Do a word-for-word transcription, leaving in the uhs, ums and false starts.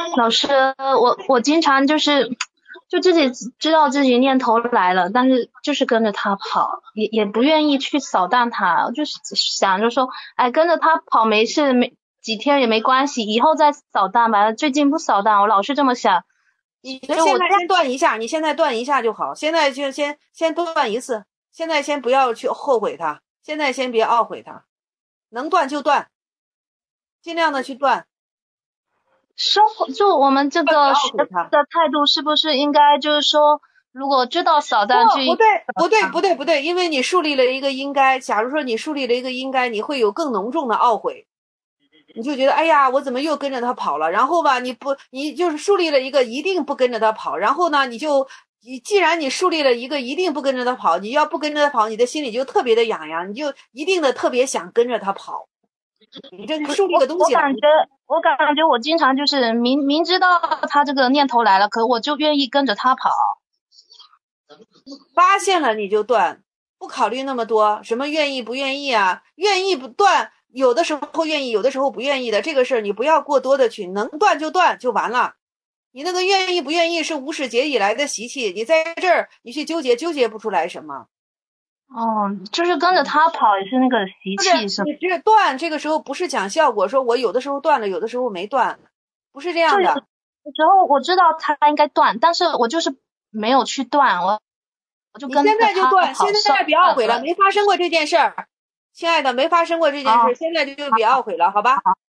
老师，我我经常就是就自己知道自己念头来了，但是就是跟着他跑，也也不愿意去扫荡他，就是想着说，哎，跟着他跑没事，没几天也没关系，以后再扫荡吧。最近不扫荡，我老是这么想。 你所以我现在先断一下，你现在断一下就好，现在就先先断一次，现在先不要去后悔它，现在先别懊悔它，能断就断，尽量的去断。 生活就我们这个学的态度，是不是应该就是说，如果知道扫荡就不对不对不对不对，因为你树立了一个应该，假如说你树立了一个应该，你会有更浓重的懊悔，你就觉得哎呀，我怎么又跟着他跑了？然后吧，你不你就是树立了一个一定不跟着他跑，然后呢，你就你既然你树立了一个一定不跟着他跑，你要不跟着他跑，你的心里就特别的痒痒，你就一定的特别想跟着他跑。你这是树立个东西了。 我感觉我感觉我经常就是明明知道他这个念头来了，可我就愿意跟着他跑。 发现了你就断，不考虑那么多，什么愿意不愿意啊？愿意不断，有的时候愿意，有的时候不愿意的，这个事儿你不要过多的去，能断就断就完了。你那个愿意不愿意是无始劫以来的习气，你在这儿你去纠结，纠结不出来什么。 哦，就是跟着他跑也是那个习气是吗？ 你这断这个时候不是讲效果，说我有的时候断了，有的时候没断，不是这样的。 有时候我知道他应该断，但是我就是没有去断，我我就跟着他跑。 你现在就断，现在别懊悔了，没发生过这件事儿，亲爱的，没发生过这件事，现在就别懊悔了，好吧？